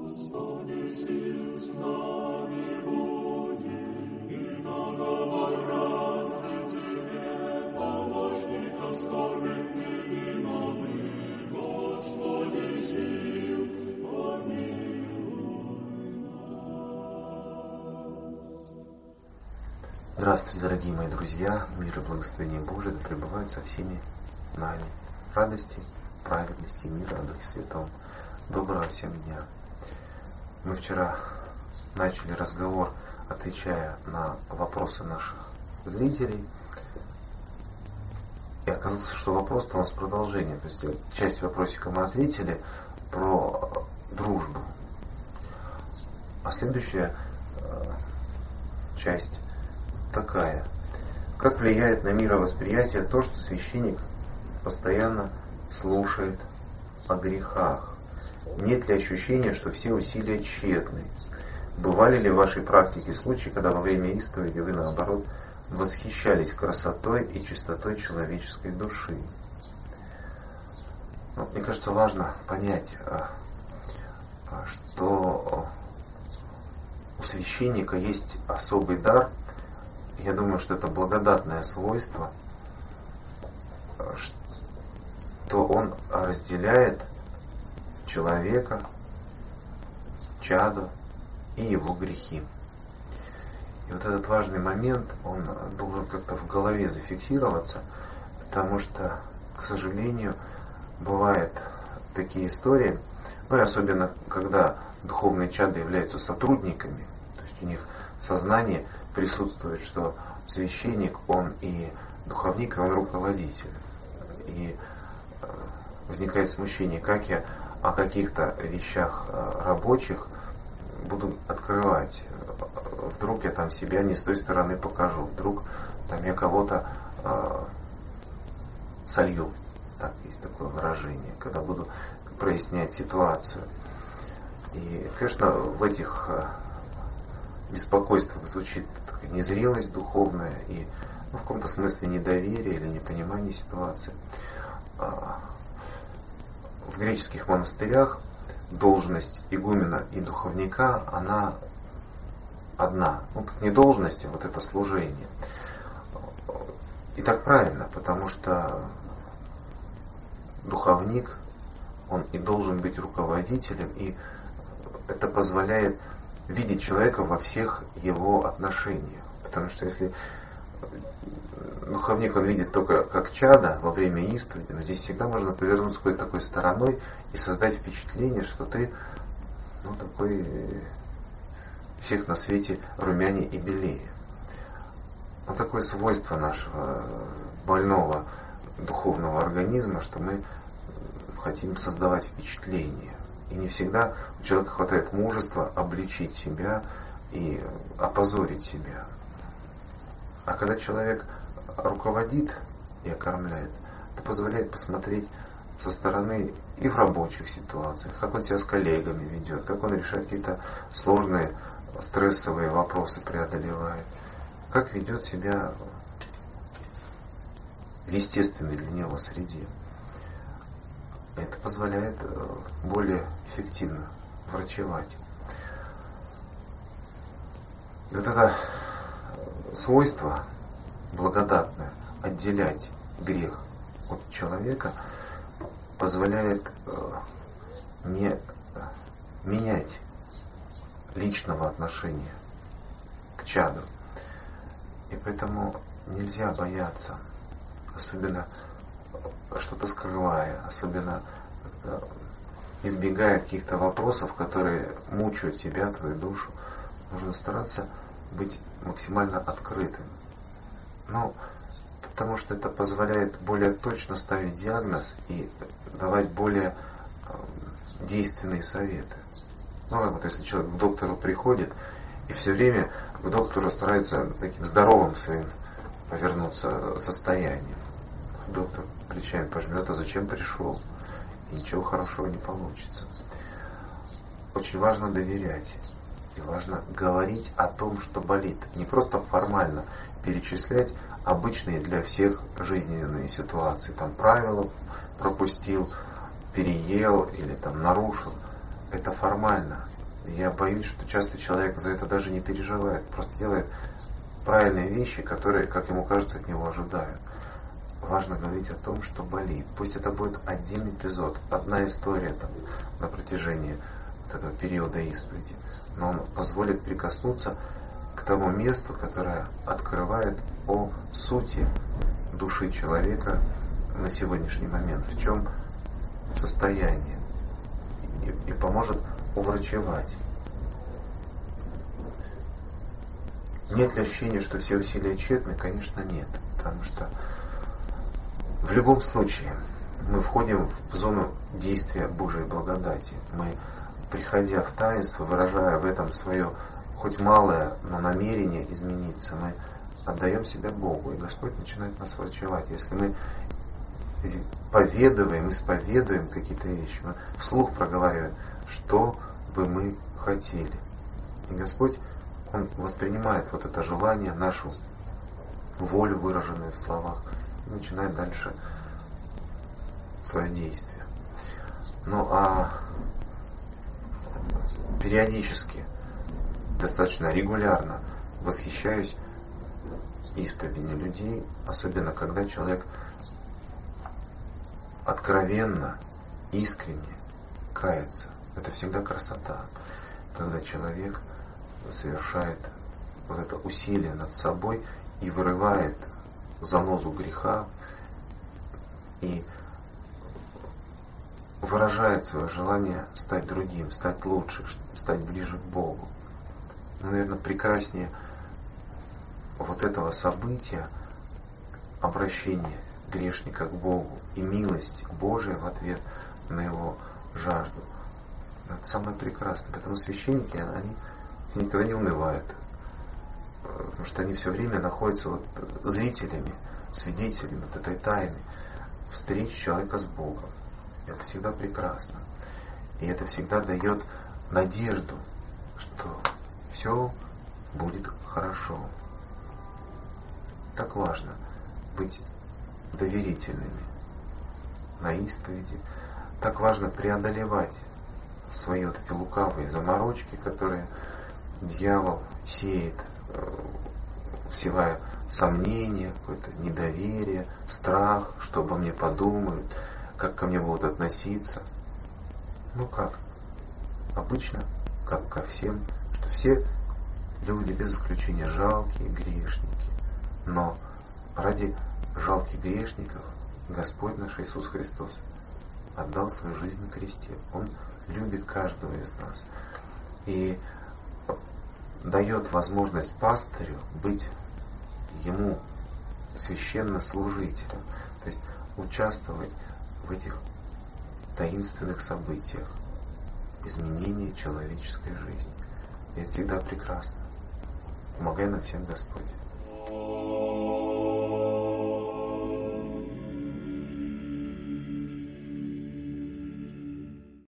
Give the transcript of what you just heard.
Здравствуйте, дорогие мои друзья! Мир и благословение Божие да пребывают со всеми нами. Радости, праведности, мира, о Духе Святом. Доброго всем дня! Мы вчера начали разговор, отвечая на вопросы наших зрителей. И оказалось, что вопрос-то у нас продолжение. То есть часть вопросика мы ответили про дружбу. А следующая часть такая. Как влияет на мировосприятие то, что священник постоянно слушает о грехах? Нет ли ощущения, что все усилия тщетны? Бывали ли в вашей практике случаи, когда во время исповеди вы, наоборот, восхищались красотой и чистотой человеческой души? Мне кажется, важно понять, что у священника есть особый дар. Я думаю, что это благодатное свойство, что он разделяет человека, чадо и его грехи. И вот этот важный момент, он должен как-то в голове зафиксироваться, потому что, к сожалению, бывают такие истории, и особенно когда духовные чады являются сотрудниками, то есть у них сознание присутствует, что священник, он и духовник, и он руководитель. И возникает смущение, как я о каких-то вещах рабочих буду открывать. Вдруг я там себя не с той стороны покажу, вдруг там я кого-то солью. Так, есть такое выражение, когда буду прояснять ситуацию. И, конечно, в этих беспокойствах звучит такая незрелость духовная и в каком-то смысле недоверие или непонимание ситуации. В греческих монастырях должность игумена и духовника, она одна. Как не должность, а вот это служение. И так правильно, потому что духовник, он и должен быть руководителем, и это позволяет видеть человека во всех его отношениях. Потому что если духовник, он видит только как чадо во время исповеди, но здесь всегда можно повернуться какой-то такой стороной и создать впечатление, что ты такой всех на свете румянее и белее. Такое свойство нашего больного духовного организма, что мы хотим создавать впечатление. И не всегда у человека хватает мужества обличить себя и опозорить себя. А когда человек руководит и окормляет, это позволяет посмотреть со стороны и в рабочих ситуациях, как он себя с коллегами ведет, как он решает какие-то сложные стрессовые вопросы, преодолевает, как ведет себя в естественной для него среде. Это позволяет более эффективно врачевать. Вот это свойство благодатное отделять грех от человека позволяет не менять личного отношения к чаду. И поэтому нельзя бояться, особенно что-то скрывая, особенно избегая каких-то вопросов, которые мучают тебя, твою душу. Нужно стараться быть максимально открытым. Потому что это позволяет более точно ставить диагноз и давать более действенные советы. Если человек к доктору приходит и все время к доктору старается таким здоровым своим повернуться состоянием. Доктор плечами пожмет, а зачем пришел? И ничего хорошего не получится. Очень важно доверять. И важно говорить о том, что болит. Не просто формально перечислять обычные для всех жизненные ситуации. Правила пропустил, переел или нарушил. Это формально. Я боюсь, что часто человек за это даже не переживает, просто делает правильные вещи, которые, как ему кажется, от него ожидают. Важно говорить о том, что болит. Пусть это будет один эпизод, одна история там, на протяжении вот этого периода исповеди, но он позволит прикоснуться к тому месту, которое открывает о сути души человека на сегодняшний момент, в чем состояние, и поможет уврачевать. Нет ли ощущения, что все усилия тщетны? Конечно, нет. Потому что в любом случае мы входим в зону действия Божией благодати. Мы, приходя в таинство, выражая в этом свое хоть малое, но намерение измениться, мы отдаем себя Богу, и Господь начинает нас врачевать. Если мы поведываем, исповедуем какие-то вещи, мы вслух проговариваем, что бы мы хотели. И Господь, Он воспринимает вот это желание, нашу волю, выраженную в словах, и начинает дальше свое действие. Ну а периодически, достаточно регулярно восхищаюсь исповедями людей, особенно когда человек откровенно, искренне кается. Это всегда красота, когда человек совершает вот это усилие над собой и вырывает занозу греха и выражает свое желание стать другим, стать лучше, стать ближе к Богу. Наверное, прекраснее вот этого события, обращения грешника к Богу и милость Божия в ответ на его жажду. Это самое прекрасное. Поэтому священники, они никогда не унывают, потому что они все время находятся вот зрителями, свидетелями вот этой тайны встречи человека с Богом. Это всегда прекрасно. И это всегда дает надежду, что все будет хорошо. Так важно быть доверительными на исповеди. Так важно преодолевать свои вот эти лукавые заморочки, которые дьявол сеет, всевая сомнения, какое-то недоверие, страх, что обо мне подумают, как ко мне будут относиться. Ну как? Обычно, как ко всем, что все люди без исключения жалкие грешники. Но ради жалких грешников Господь наш Иисус Христос отдал свою жизнь на кресте. Он любит каждого из нас и дает возможность пастырю быть ему священнослужителем, то есть участвовать в этих таинственных событиях изменения человеческой жизни. И это всегда прекрасно. Помогай нам всем, Господь.